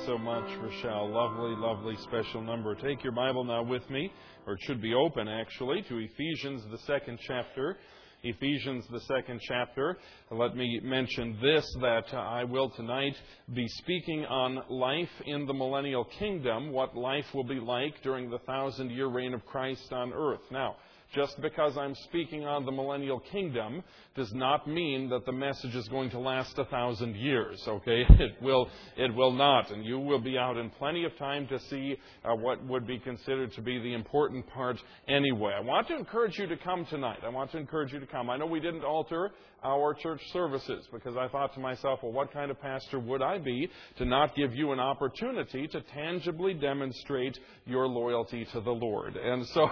so much, Rochelle. Lovely, lovely special number. Take your Bible now with me, or it should be open actually, to Ephesians, the second chapter. Ephesians, the second chapter. Let me mention this, that I will tonight be speaking on life in the millennial kingdom, what life will be like during the 1,000-year reign of Christ on earth. Now, just because I'm speaking on the millennial kingdom does not mean that the message is going to last 1,000 years, okay? It will not, and you will be out in plenty of time to see what would be considered to be the important part anyway. I want to encourage you to come tonight. I want to encourage you to come. I know we didn't alter our church services because I thought to myself, well, what kind of pastor would I be to not give you an opportunity to tangibly demonstrate your loyalty to the Lord? And so,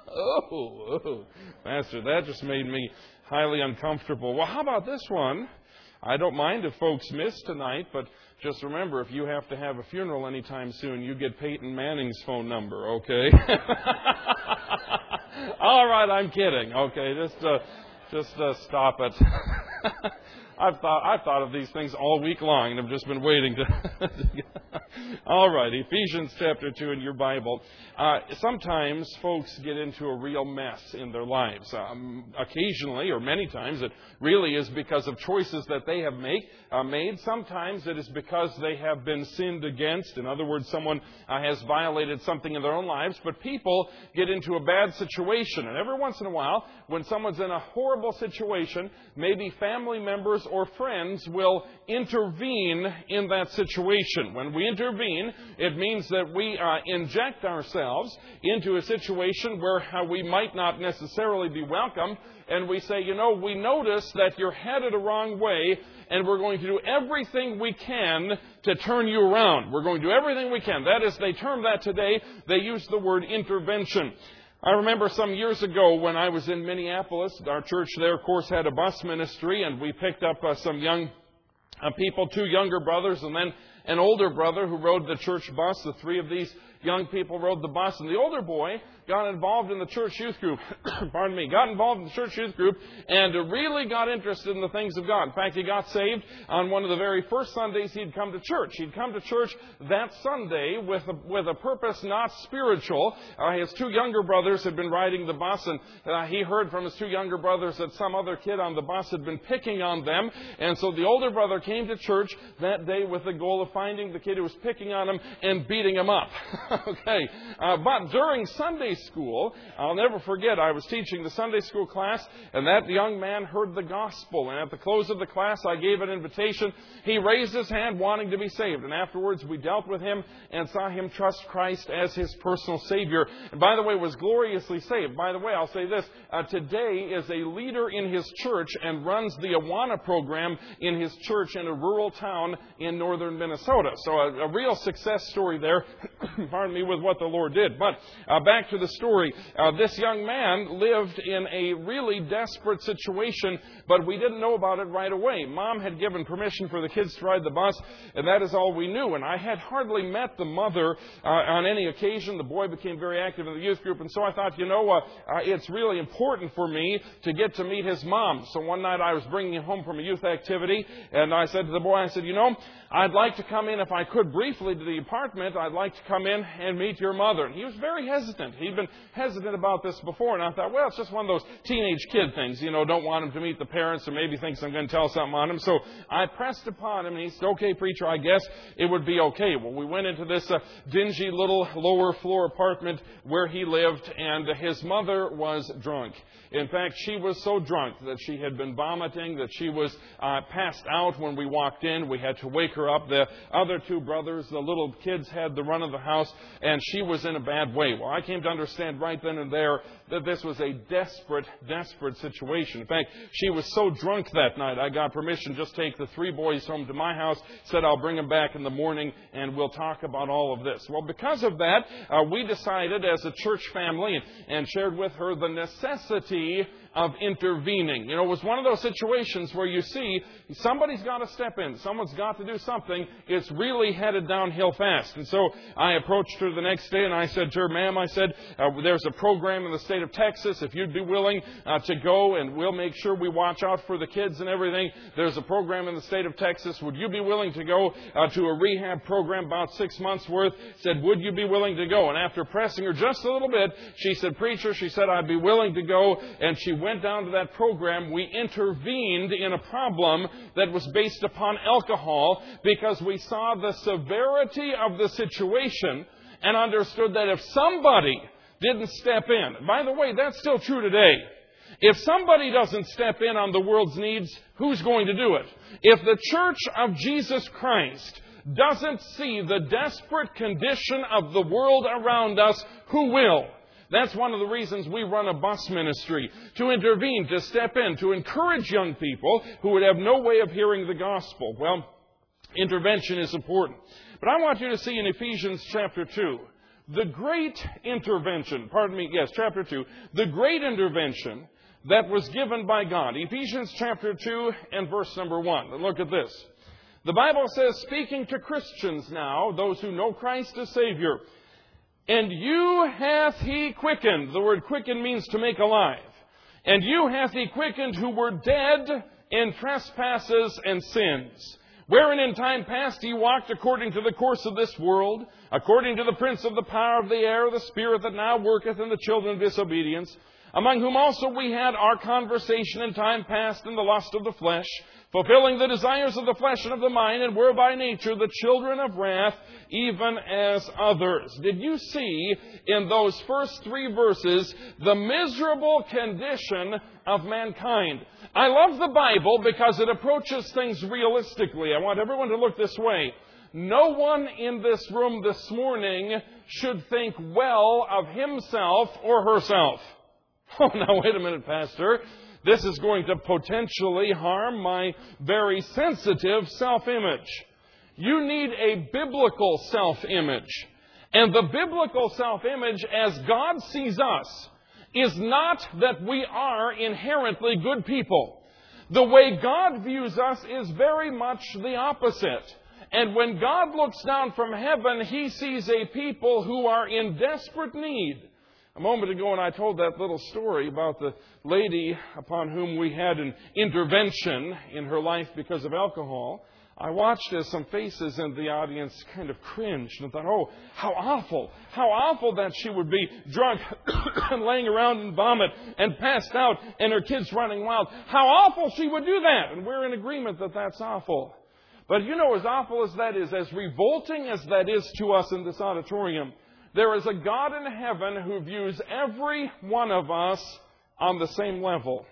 Pastor, that just made me highly uncomfortable. Well, how about this one? I don't mind if folks miss tonight, but just remember, if you have to have a funeral anytime soon, you get Peyton Manning's phone number, okay? All right, I'm kidding. Okay, just stop it. I've thought of these things all week long, and I've just been waiting to. All right, Ephesians chapter 2 in your Bible. Sometimes folks get into a real mess in their lives. Occasionally, or many times, it really is because of choices that they have made. Sometimes it is because they have been sinned against. In other words, someone has violated something in their own lives. But people get into a bad situation. And every once in a while, when someone's in a horrible situation, maybe family members or friends will intervene in that situation. When we intervene, it means that we inject ourselves into a situation where we might not necessarily be welcome, and we say, we notice that you're headed a wrong way, and we're going to do everything we can to turn you around. We're going to do everything we can. That is, they term that today, they use the word intervention. I remember some years ago when I was in Minneapolis, our church there, of course, had a bus ministry, and we picked up some young people, 2 younger brothers, and then an older brother who rode the church bus. The 3 of these young people rode the bus, and the older boy got involved in the church youth group. Got involved in the church youth group and really got interested in the things of God. In fact, he got saved on one of the very first Sundays he'd come to church. He'd come to church that Sunday with a purpose not spiritual. His 2 younger brothers had been riding the bus, and he heard from his 2 younger brothers that some other kid on the bus had been picking on them. And so the older brother came to church that day with the goal of finding the kid who was picking on him and beating him up. Okay. But during Sunday school, I'll never forget, I was teaching the Sunday school class, and that young man heard the gospel. And at the close of the class, I gave an invitation. He raised his hand wanting to be saved. And afterwards, we dealt with him and saw him trust Christ as his personal Savior. And by the way, was gloriously saved. By the way, I'll say this. Today is a leader in his church and runs the Awana program in his church in a rural town in northern Minnesota. So a real success story there, pardon me, with what the Lord did. But back to the story. This young man lived in a really desperate situation, but we didn't know about it right away. Mom had given permission for the kids to ride the bus, and that is all we knew. And I had hardly met the mother on any occasion. The boy became very active in the youth group, and so I thought, it's really important for me to get to meet his mom. So one night I was bringing him home from a youth activity, and I said to the boy, I'd like to come in, if I could, briefly to the apartment. I'd like to come in and meet your mother. And he was very hesitant. He'd been hesitant about this before, and I thought, well, it's just one of those teenage kid things. Don't want him to meet the parents, or maybe thinks I'm going to tell something on him. So I pressed upon him, and he said, okay, preacher, I guess it would be okay. Well, we went into this dingy little lower floor apartment where he lived, and his mother was drunk. In fact, she was so drunk that she had been vomiting, that she was passed out when we walked in. We had to wake her up. The other 2 brothers, the little kids, had the run of the house, and she was in a bad way. Well, I came to understand right then and there that this was a desperate, desperate situation. In fact, she was so drunk that night, I got permission to just take the 3 boys home to my house, said I'll bring them back in the morning, and we'll talk about all of this. Well, because of that, we decided as a church family and shared with her the necessity of intervening. You know, it was one of those situations where you see somebody's got to step in. Someone's got to do something. It's really headed downhill fast. And so I approached her the next day and I said to her, ma'am, I said, there's a program in the state of Texas. If you'd be willing to go, and we'll make sure we watch out for the kids and everything. There's a program in the state of Texas. Would you be willing to go to a rehab program about 6 months worth? Said, would you be willing to go? And after pressing her just a little bit, she said, preacher, she said, I'd be willing to go. And she went down to that program. We intervened in a problem that was based upon alcohol because we saw the severity of the situation and understood that if somebody didn't step in, by the way, that's still true today. If somebody doesn't step in on the world's needs, who's going to do it? If the Church of Jesus Christ doesn't see the desperate condition of the world around us, who will? That's one of the reasons we run a bus ministry, to intervene, to step in, to encourage young people who would have no way of hearing the gospel. Well, intervention is important. But I want you to see in Ephesians chapter 2, the great intervention, chapter 2, the great intervention that was given by God. Ephesians chapter 2 and verse number 1. And look at this. The Bible says, speaking to Christians now, those who know Christ as Savior, and you hath He quickened. The word quicken means to make alive. And you hath He quickened who were dead in trespasses and sins, wherein in time past ye walked according to the course of this world, according to the prince of the power of the air, the spirit that now worketh in the children of disobedience, among whom also we had our conversation in time past in the lust of the flesh, fulfilling the desires of the flesh and of the mind, and were by nature the children of wrath, even as others. Did you see in those first 3 verses the miserable condition of mankind? I love the Bible because it approaches things realistically. I want everyone to look this way. No one in this room this morning should think well of himself or herself. Oh, now wait a minute, Pastor. This is going to potentially harm my very sensitive self-image. You need a biblical self-image. And the biblical self-image, as God sees us, is not that we are inherently good people. The way God views us is very much the opposite. And when God looks down from heaven, He sees a people who are in desperate need. A moment ago when I told that little story about the lady upon whom we had an intervention in her life because of alcohol, I watched as some faces in the audience kind of cringed and thought, oh, how awful that she would be drunk and laying around and vomit and passed out and her kids running wild. How awful she would do that. And we're in agreement that that's awful. But you know, as awful as that is, as revolting as that is to us in this auditorium, there is a God in heaven who views every one of us on the same level.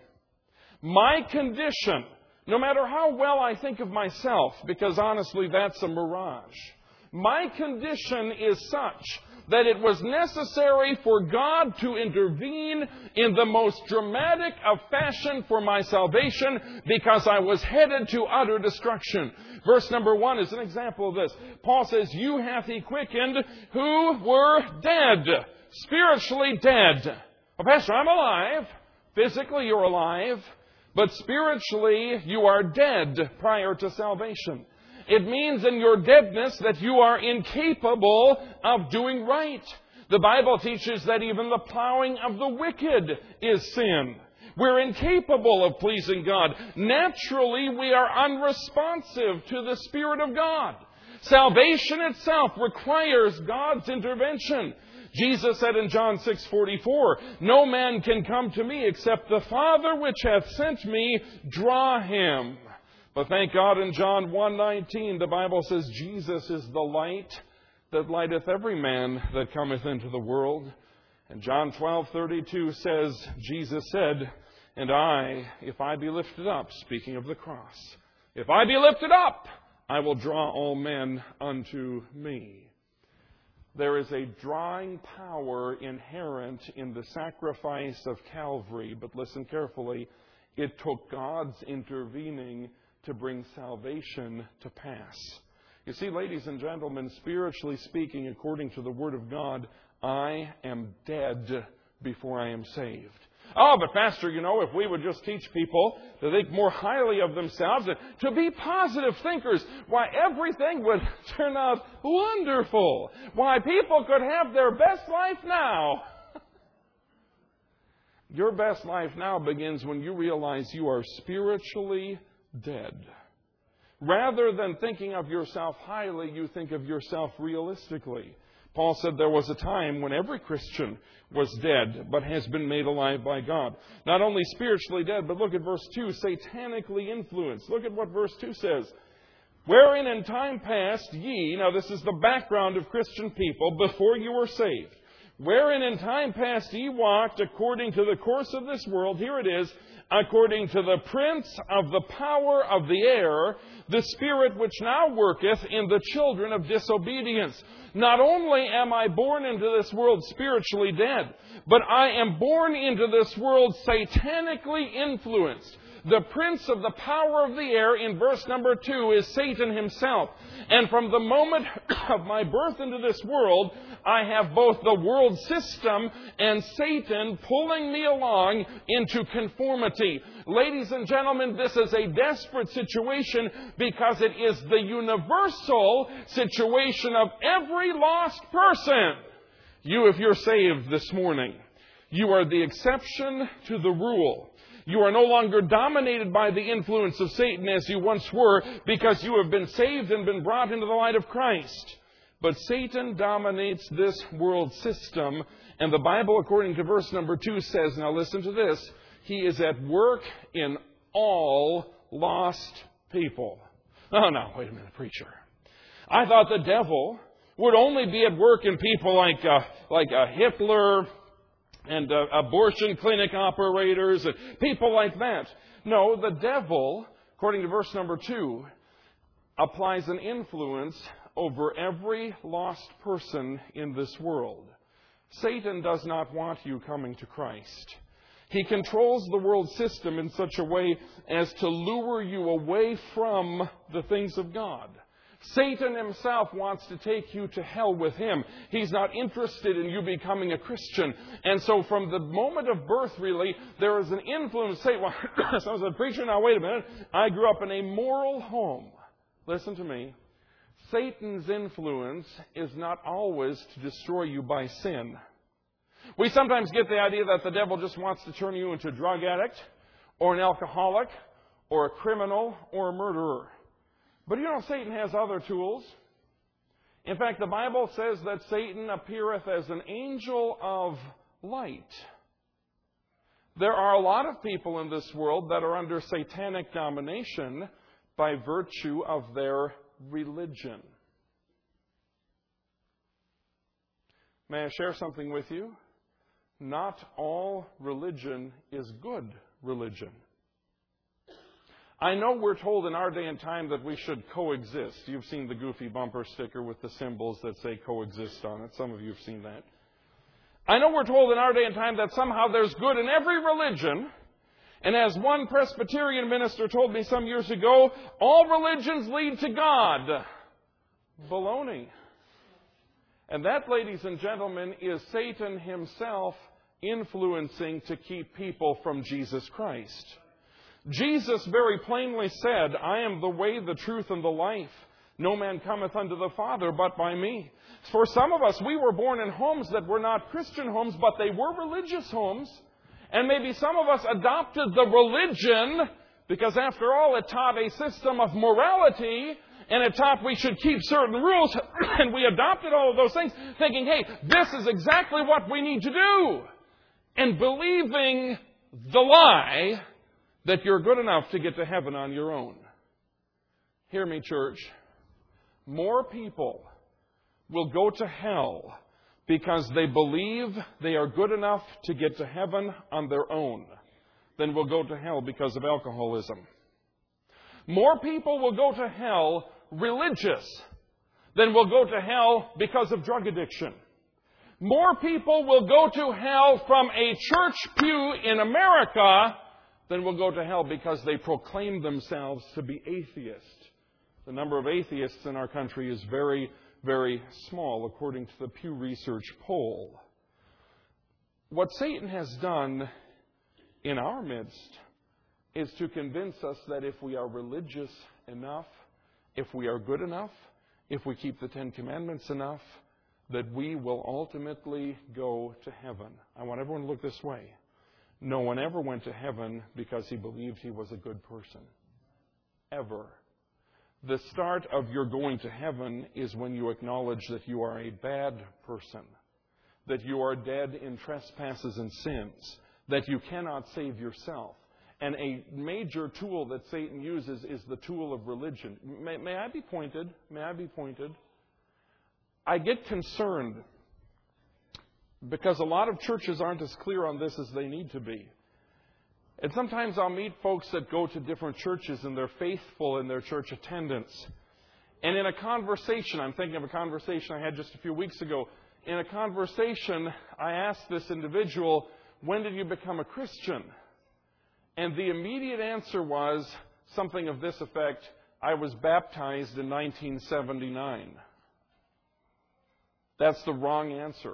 My condition, no matter how well I think of myself, because honestly that's a mirage, my condition is such that it was necessary for God to intervene in the most dramatic of fashion for my salvation because I was headed to utter destruction. Verse number 1 is an example of this. Paul says, you hath He quickened who were dead, spiritually dead. Well, Pastor, I'm alive. Physically, you're alive. But spiritually, you are dead prior to salvation. It means in your deadness that you are incapable of doing right. The Bible teaches that even the plowing of the wicked is sin. We're incapable of pleasing God. Naturally, we are unresponsive to the Spirit of God. Salvation itself requires God's intervention. Jesus said in John 6:44, no man can come to me except the Father which hath sent me draw him. But thank God in John 1:19, the Bible says Jesus is the light that lighteth every man that cometh into the world. And John 12:32 says, Jesus said, and I, if I be lifted up, speaking of the cross, if I be lifted up, I will draw all men unto me. There is a drawing power inherent in the sacrifice of Calvary. But listen carefully, it took God's intervening to bring salvation to pass. You see, ladies and gentlemen, spiritually speaking, according to the Word of God, I am dead before I am saved. Oh, but Pastor, if we would just teach people to think more highly of themselves and to be positive thinkers, why, everything would turn out wonderful. Why, people could have their best life now. Your best life now begins when you realize you are spiritually dead. Rather than thinking of yourself highly, you think of yourself realistically. Paul said there was a time when every Christian was dead, but has been made alive by God. Not only spiritually dead, but look at verse 2, satanically influenced. Look at what verse 2 says. Wherein in time past ye, now this is the background of Christian people before you were saved. Wherein in time past ye walked according to the course of this world, here it is, according to the prince of the power of the air, the spirit which now worketh in the children of disobedience. Not only am I born into this world spiritually dead, but I am born into this world satanically influenced. The prince of the power of the air in verse number 2 is Satan himself. And from the moment of my birth into this world, I have both the world system and Satan pulling me along into conformity. Ladies and gentlemen, this is a desperate situation because it is the universal situation of every lost person. You, if you're saved this morning, you are the exception to the rule. You are no longer dominated by the influence of Satan as you once were because you have been saved and been brought into the light of Christ. But Satan dominates this world system. And the Bible, according to verse number 2, says, now listen to this, he is at work in all lost people. Oh, no, wait a minute, preacher. I thought the devil would only be at work in people like Hitler and abortion clinic operators and people like that. No, the devil, according to verse number 2, applies an influence over every lost person in this world. Satan does not want you coming to Christ. He controls the world system in such a way as to lure you away from the things of God. Satan himself wants to take you to hell with him. He's not interested in you becoming a Christian. And so from the moment of birth, really, there is an influence. Say, well, so I was a preacher. Now, wait a minute. I grew up in a moral home. Listen to me. Satan's influence is not always to destroy you by sin. We sometimes get the idea that the devil just wants to turn you into a drug addict or an alcoholic or a criminal or a murderer. But Satan has other tools. In fact, the Bible says that Satan appeareth as an angel of light. There are a lot of people in this world that are under satanic domination by virtue of their religion. May I share something with you? Not all religion is good religion. I know we're told in our day and time that we should coexist. You've seen the goofy bumper sticker with the symbols that say coexist on it. Some of you have seen that. I know we're told in our day and time that somehow there's good in every religion. And as one Presbyterian minister told me some years ago, all religions lead to God. Baloney. And that, ladies and gentlemen, is Satan himself influencing to keep people from Jesus Christ. Jesus very plainly said, I am the way, the truth, and the life. No man cometh unto the Father but by me. For some of us, we were born in homes that were not Christian homes, but they were religious homes. And maybe some of us adopted the religion because, after all, it taught a system of morality and it taught we should keep certain rules. And we adopted all of those things thinking, hey, this is exactly what we need to do. And believing the lie that you're good enough to get to heaven on your own. Hear me, church. More people will go to hell because they believe they are good enough to get to heaven on their own than will go to hell because of alcoholism. More people will go to hell religious than will go to hell because of drug addiction. More people will go to hell from a church pew in America than will go to hell because they proclaim themselves to be atheists. The number of atheists in our country is very, very small, according to the Pew Research poll. What Satan has done in our midst is to convince us that if we are religious enough, if we are good enough, if we keep the Ten Commandments enough, that we will ultimately go to heaven. I want everyone to look this way. No one ever went to heaven because he believed he was a good person. Ever. The start of your going to heaven is when you acknowledge that you are a bad person, that you are dead in trespasses and sins, that you cannot save yourself. And a major tool that Satan uses is the tool of religion. May I be pointed? May I be pointed? I get concerned because a lot of churches aren't as clear on this as they need to be. And sometimes I'll meet folks that go to different churches and they're faithful in their church attendance. And in a conversation, I'm thinking of a conversation I had just a few weeks ago. In a conversation, I asked this individual, "When did you become a Christian?" And the immediate answer was something of this effect: "I was baptized in 1979. That's the wrong answer.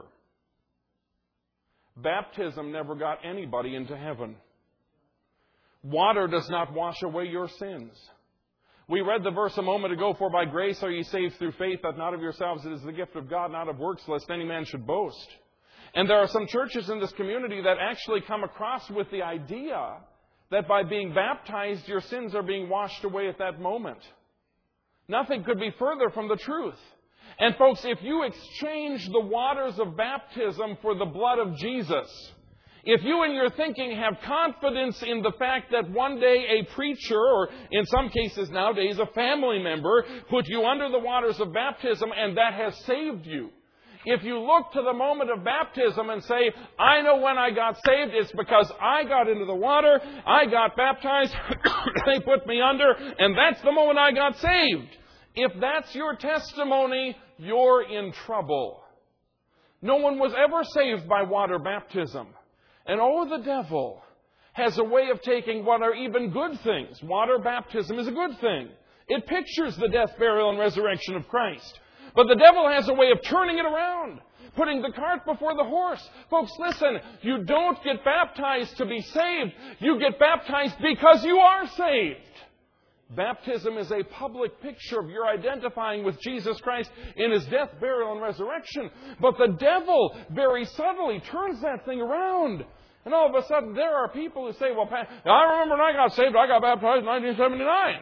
Baptism never got anybody into heaven. Water does not wash away your sins. We read the verse a moment ago, "For by grace are ye saved through faith, that not of yourselves, it is the gift of God, not of works, lest any man should boast." And there are some churches in this community that actually come across with the idea that by being baptized, your sins are being washed away at that moment. Nothing could be further from the truth. And folks, if you exchange the waters of baptism for the blood of Jesus, if you in your thinking have confidence in the fact that one day a preacher, or in some cases nowadays a family member, put you under the waters of baptism and that has saved you, if you look to the moment of baptism and say, "I know when I got saved, it's because I got into the water, I got baptized, they put me under, and that's the moment I got saved," if that's your testimony, you're in trouble. No one was ever saved by water baptism. And the devil has a way of taking what are even good things. Water baptism is a good thing. It pictures the death, burial, and resurrection of Christ. But the devil has a way of turning it around, putting the cart before the horse. Folks, listen, you don't get baptized to be saved. You get baptized because you are saved. Baptism is a public picture of your identifying with Jesus Christ in His death, burial, and resurrection. But the devil very subtly turns that thing around. And all of a sudden, there are people who say, "Well, I remember when I got saved, I got baptized in 1979.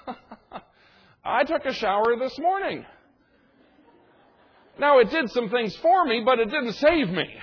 I took a shower this morning. Now, it did some things for me, but it didn't save me."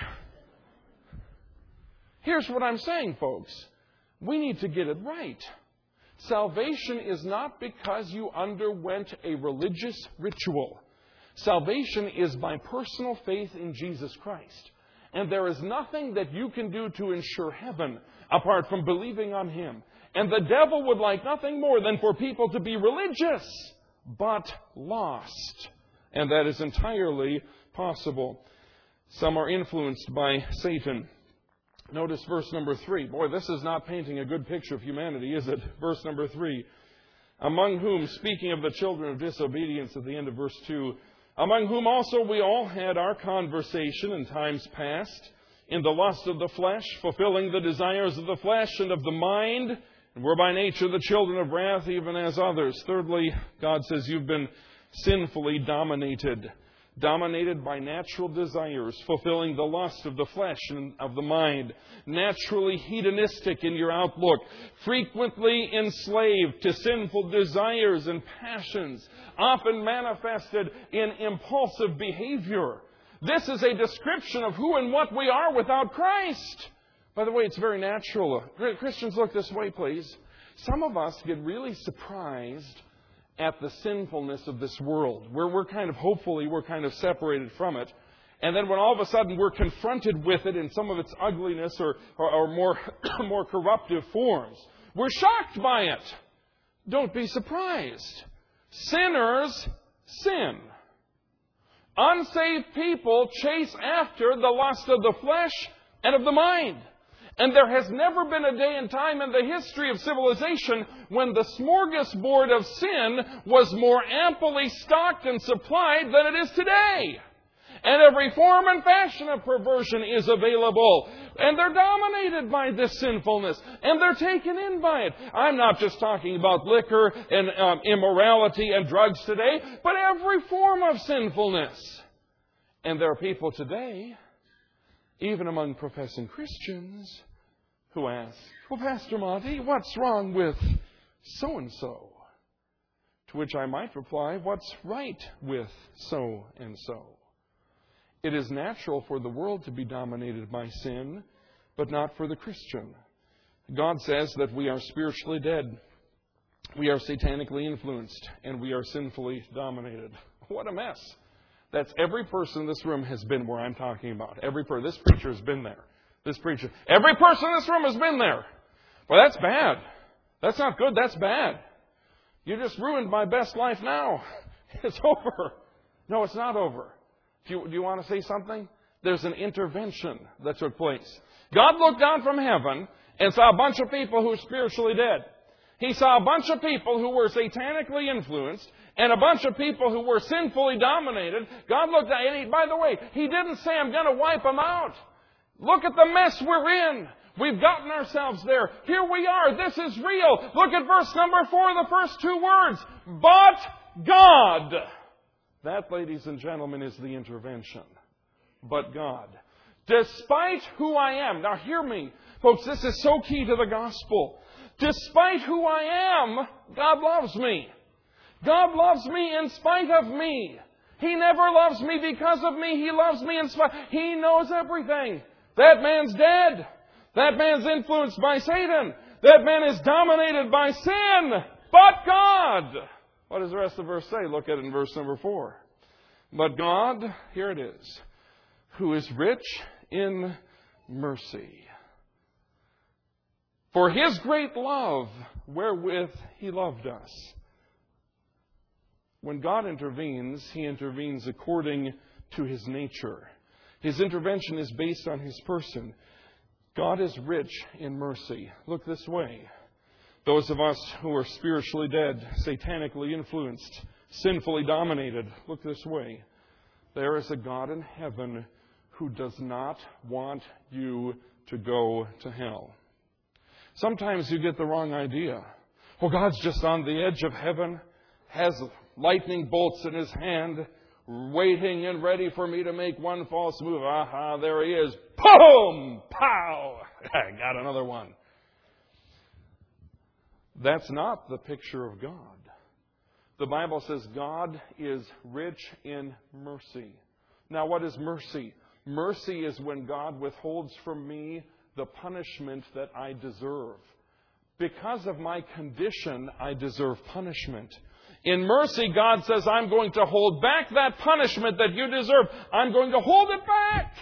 Here's what I'm saying, folks. We need to get it right. Salvation is not because you underwent a religious ritual. Salvation is by personal faith in Jesus Christ. And there is nothing that you can do to ensure heaven apart from believing on Him. And the devil would like nothing more than for people to be religious, but lost. And that is entirely possible. Some are influenced by Satan. Notice verse number 3. Boy, this is not painting a good picture of humanity, is it? Verse number 3. "Among whom," speaking of the children of disobedience at the end of verse 2, "among whom also we all had our conversation in times past, in the lust of the flesh, fulfilling the desires of the flesh and of the mind, and were by nature the children of wrath, even as others." Thirdly, God says you've been sinfully dominated by natural desires, fulfilling the lust of the flesh and of the mind, naturally hedonistic in your outlook, frequently enslaved to sinful desires and passions, often manifested in impulsive behavior. This is a description of who and what we are without Christ. By the way, it's very natural. Christians, look this way, please. Some of us get really surprised at the sinfulness of this world, where we're kind of separated from it. And then when all of a sudden we're confronted with it in some of its ugliness or more corruptive forms, we're shocked by it. Don't be surprised. Sinners sin. Unsaved people chase after the lust of the flesh and of the mind. And there has never been a day and time in the history of civilization when the smorgasbord of sin was more amply stocked and supplied than it is today. And every form and fashion of perversion is available. And they're dominated by this sinfulness. And they're taken in by it. I'm not just talking about liquor and immorality and drugs today, but every form of sinfulness. And there are people today, even among professing Christians, who ask, well, Pastor Monty, what's wrong with so-and-so? To which I might reply, what's right with so-and-so? It is natural for the world to be dominated by sin, but not for the Christian. God says that we are spiritually dead. We are satanically influenced, and we are sinfully dominated. What a mess. That's every person in this room has been where I'm talking about. This preacher has been there. Every person in this room has been there. Well, that's bad. That's not good. That's bad. You just ruined my best life now. It's over. No, it's not over. Do you want to say something? There's an intervention that took place. God looked down from heaven and saw a bunch of people who were spiritually dead. He saw a bunch of people who were satanically influenced and a bunch of people who were sinfully dominated. God looked down, and by the way, He didn't say, I'm going to wipe them out. Look at the mess we're in. We've gotten ourselves there. Here we are. This is real. Look at verse number 4, the first two words. But God. That, ladies and gentlemen, is the intervention. But God. Despite who I am. Now hear me. Folks, this is so key to the gospel. Despite who I am, God loves me. God loves me in spite of me. He never loves me because of me. He loves me in spite. He knows everything. That man's dead. That man's influenced by Satan. That man is dominated by sin. But God. What does the rest of the verse say? Look at it in verse number 4. But God, here it is, who is rich in mercy. For His great love wherewith He loved us. When God intervenes, He intervenes according to His nature. His intervention is based on His person. God is rich in mercy. Look this way. Those of us who are spiritually dead, satanically influenced, sinfully dominated, look this way. There is a God in heaven who does not want you to go to hell. Sometimes you get the wrong idea. Well, God's just on the edge of heaven, has lightning bolts in His hand, waiting and ready for me to make one false move. Aha, there He is. Boom! Pow! I got another one. That's not the picture of God. The Bible says God is rich in mercy. Now, what is mercy? Mercy is when God withholds from me the punishment that I deserve. Because of my condition, I deserve punishment. In mercy, God says, I'm going to hold back that punishment that you deserve. I'm going to hold it back.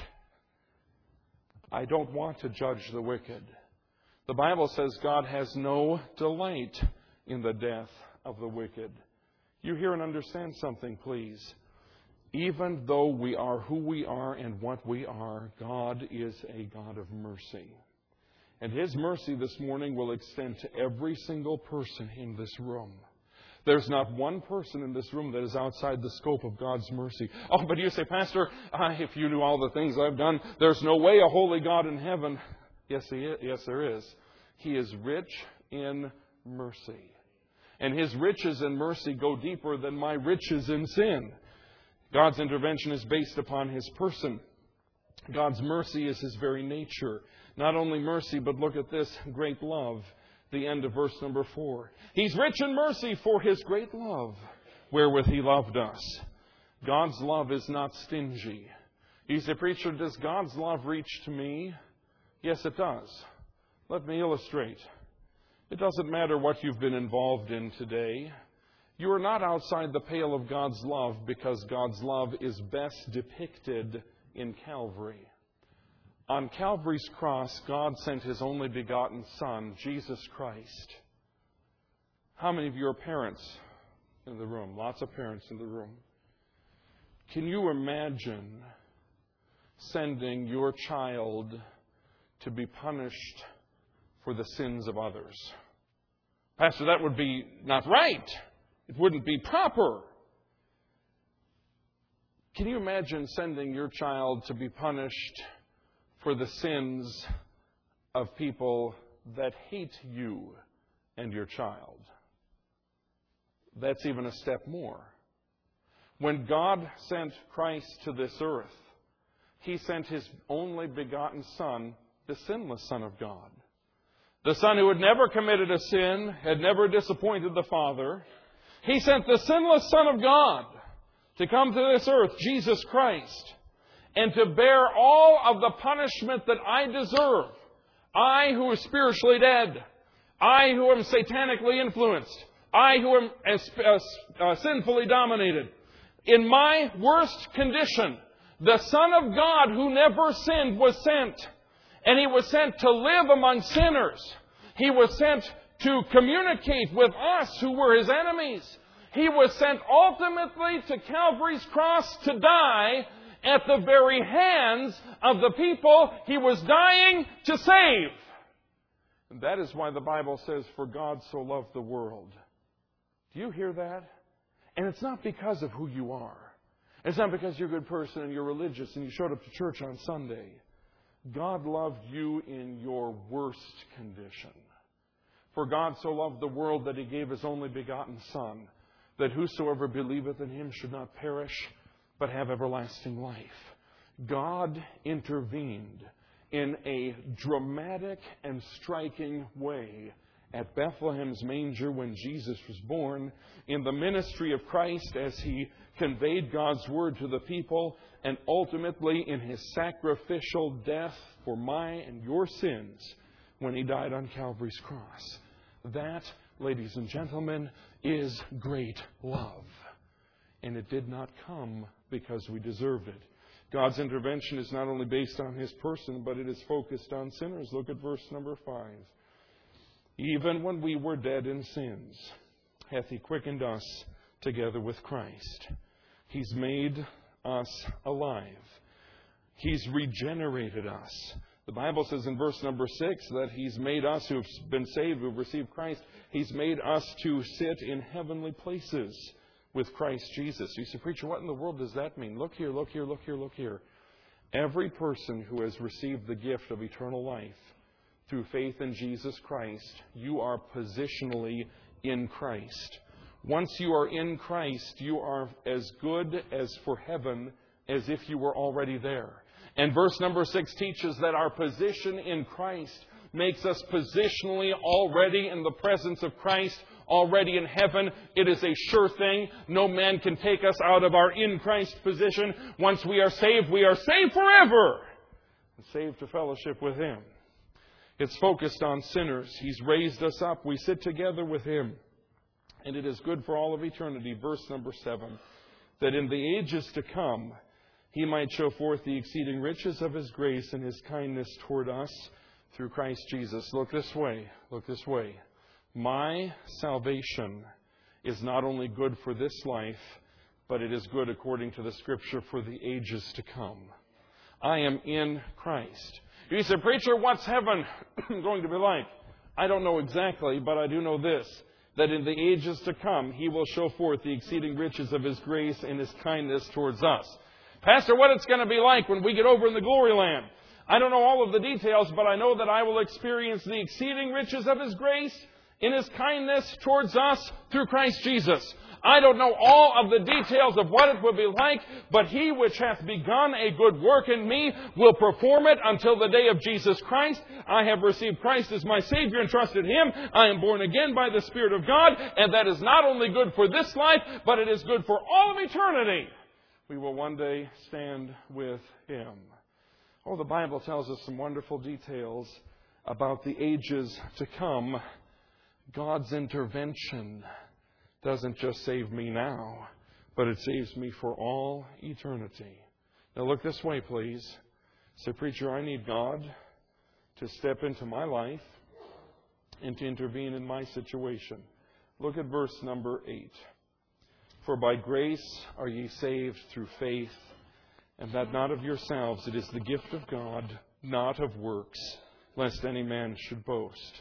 I don't want to judge the wicked. The Bible says God has no delight in the death of the wicked. You hear and understand something, please. Even though we are who we are and what we are, God is a God of mercy. And His mercy this morning will extend to every single person in this room. There's not one person in this room that is outside the scope of God's mercy. Oh, but you say, Pastor, if you knew all the things I've done, there's no way a holy God in heaven. Yes, He is. Yes, there is. He is rich in mercy. And His riches in mercy go deeper than my riches in sin. God's intervention is based upon His person. God's mercy is His very nature. Not only mercy, but look at this, great love. The end of verse number 4. He's rich in mercy for His great love, wherewith He loved us. God's love is not stingy. You say, preacher, does God's love reach to me? Yes, it does. Let me illustrate. It doesn't matter what you've been involved in today. You are not outside the pale of God's love because God's love is best depicted in Calvary. On Calvary's cross, God sent His only begotten Son, Jesus Christ. How many of you are parents in the room? Lots of parents in the room. Can you imagine sending your child to be punished for the sins of others? Pastor, that would be not right. It wouldn't be proper. Can you imagine sending your child to be punished for the sins of people that hate you and your child? That's even a step more. When God sent Christ to this earth, He sent His only begotten Son, the sinless Son of God. The Son who had never committed a sin, had never disappointed the Father. He sent the sinless Son of God to come to this earth, Jesus Christ, and to bear all of the punishment that I deserve. I who am spiritually dead. I who am satanically influenced. I who am sinfully dominated. In my worst condition, the Son of God who never sinned was sent. And He was sent to live among sinners. He was sent to communicate with us who were His enemies. He was sent ultimately to Calvary's cross to die at the very hands of the people He was dying to save. And that is why the Bible says, "For God so loved the world." Do you hear that? And it's not because of who you are. It's not because you're a good person and you're religious and you showed up to church on Sunday. God loved you in your worst condition. For God so loved the world that He gave His only begotten Son, that whosoever believeth in Him should not perish, but have everlasting life. God intervened in a dramatic and striking way at Bethlehem's manger when Jesus was born, in the ministry of Christ as He conveyed God's Word to the people, and ultimately in His sacrificial death for my and your sins when He died on Calvary's cross. That, ladies and gentlemen, is great love. And it did not come because we deserved it. God's intervention is not only based on His person, but it is focused on sinners. Look at verse number 5. Even when we were dead in sins, hath He quickened us together with Christ. He's made us alive. He's regenerated us. The Bible says in verse number 6 that He's made us who have been saved, who have received Christ, He's made us to sit in heavenly places with Christ Jesus. You say, "Preacher, what in the world does that mean?" Look here, look here, look here, look here. Every person who has received the gift of eternal life through faith in Jesus Christ, you are positionally in Christ. Once you are in Christ, you are as good as for heaven as if you were already there. And verse number 6 teaches that our position in Christ makes us positionally already in the presence of Christ, already in heaven. It is a sure thing. No man can take us out of our in Christ position. Once we are saved forever. And saved to fellowship with Him. It's focused on sinners. He's raised us up. We sit together with Him. And it is good for all of eternity. Verse number 7. That in the ages to come, He might show forth the exceeding riches of His grace and His kindness toward us through Christ Jesus. Look this way. Look this way. My salvation is not only good for this life, but it is good according to the Scripture for the ages to come. I am in Christ. You say, "Preacher, what's heaven going to be like?" I don't know exactly, but I do know this, that in the ages to come, He will show forth the exceeding riches of His grace and His kindness towards us. "Pastor, what it's going to be like when we get over in the glory land?" I don't know all of the details, but I know that I will experience the exceeding riches of His grace in His kindness towards us through Christ Jesus. I don't know all of the details of what it will be like, but He which hath begun a good work in me will perform it until the day of Jesus Christ. I have received Christ as my Savior and trusted Him. I am born again by the Spirit of God, and that is not only good for this life, but it is good for all of eternity. We will one day stand with Him. Oh, the Bible tells us some wonderful details about the ages to come. God's intervention doesn't just save me now, but it saves me for all eternity. Now look this way, please. Say, "Preacher, I need God to step into my life and to intervene in my situation." Look at verse number 8. "For by grace are ye saved through faith, and that not of yourselves, it is the gift of God, not of works, lest any man should boast."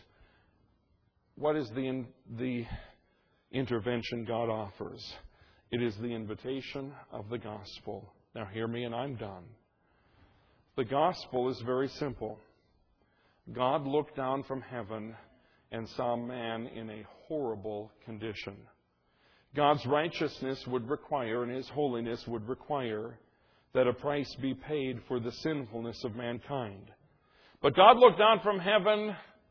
What is the intervention God offers? It is the invitation of the gospel. Now hear me and I'm done. The gospel is very simple. God looked down from heaven and saw man in a horrible condition. God's righteousness would require, and His holiness would require, that a price be paid for the sinfulness of mankind. But God looked down from heaven,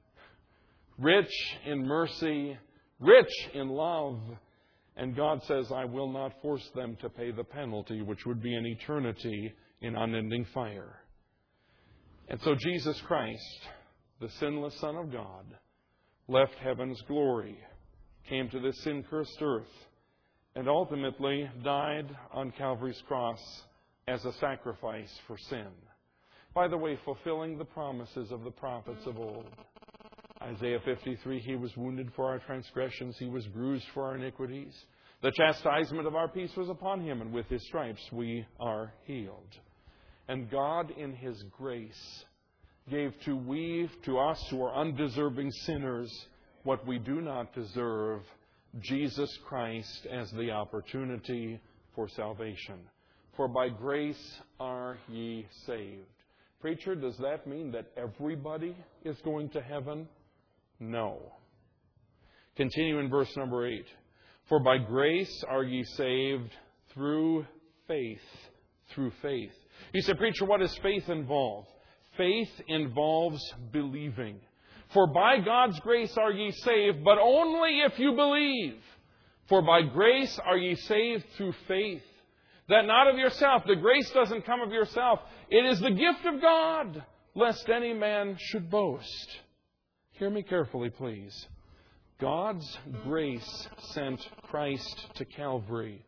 rich in mercy, rich in love, and God says, I will not force them to pay the penalty, which would be an eternity in unending fire. And so Jesus Christ, the sinless Son of God, left heaven's glory, came to this sin-cursed earth, and ultimately died on Calvary's cross as a sacrifice for sin. By the way, fulfilling the promises of the prophets of old. Isaiah 53, He was wounded for our transgressions, He was bruised for our iniquities. The chastisement of our peace was upon Him, and with His stripes we are healed. And God, in His grace, gave to us who are undeserving sinners what we do not deserve, Jesus Christ as the opportunity for salvation. For by grace are ye saved. Preacher, does that mean that everybody is going to heaven? No. Continue in verse number 8. For by grace are ye saved through faith. Through faith. You say, preacher, what does faith involve? Faith involves believing. For by God's grace are ye saved, but only if you believe. For by grace are ye saved through faith. That not of yourself. The grace doesn't come of yourself. It is the gift of God, lest any man should boast. Hear me carefully, please. God's grace sent Christ to Calvary.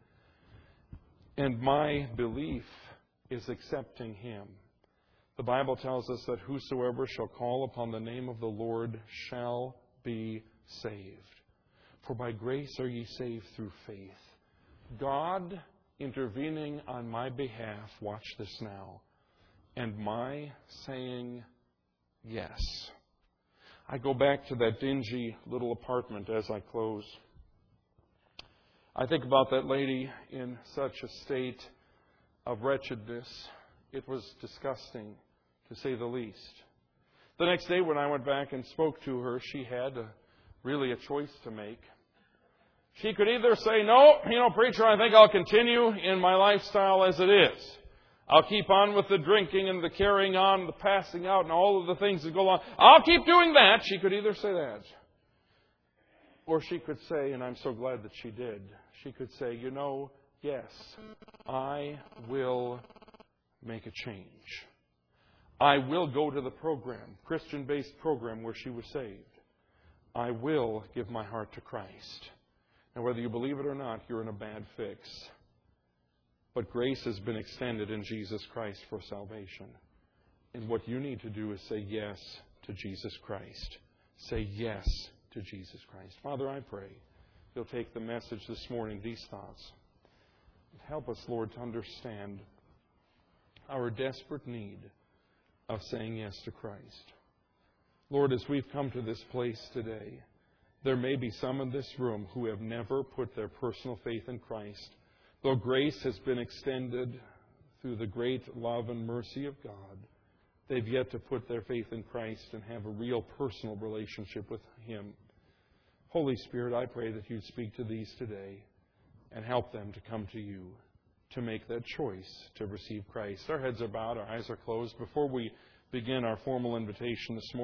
And my belief is accepting Him. The Bible tells us that whosoever shall call upon the name of the Lord shall be saved. For by grace are ye saved through faith. God intervening on my behalf, watch this now, and my saying yes. I go back to that dingy little apartment as I close. I think about that lady in such a state of wretchedness. It was disgusting, to say the least. The next day when I went back and spoke to her, she had really a choice to make. She could either say, no, preacher, I think I'll continue in my lifestyle as it is. I'll keep on with the drinking and the carrying on, the passing out and all of the things that go on. I'll keep doing that. She could either say that. Or she could say, and I'm so glad that she did, she could say, yes, I will make a change. I will go to the program, Christian-based program where she was saved. I will give my heart to Christ. And whether you believe it or not, you're in a bad fix. But grace has been extended in Jesus Christ for salvation. And what you need to do is say yes to Jesus Christ. Say yes to Jesus Christ. Father, I pray You'll take the message this morning, these thoughts. Help us, Lord, to understand our desperate need of saying yes to Christ. Lord, as we've come to this place today, there may be some in this room who have never put their personal faith in Christ. Though grace has been extended through the great love and mercy of God, they've yet to put their faith in Christ and have a real personal relationship with Him. Holy Spirit, I pray that You'd speak to these today and help them to come to You, to make that choice to receive Christ. Our heads are bowed, our eyes are closed. Before we begin our formal invitation this morning,